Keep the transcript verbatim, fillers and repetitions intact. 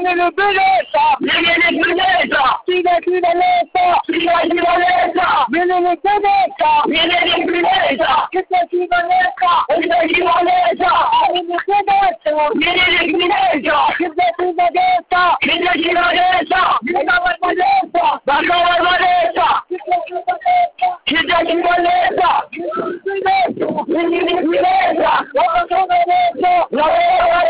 Vieni Venezia, vieni Venezia, Vieni Venezia, Vieni Venezia, Vieni Venezia, Vieni Venezia, che sei di Venezia, che sei di Venezia, Vieni Venezia, Vieni Venezia, che sei di Venezia, che sei di Venezia, Vieni Venezia, la nuova Venezia, che sei di Venezia, che sei di Venezia, Vieni Venezia, Vieni Venezia, la nuova Venezia, la nuova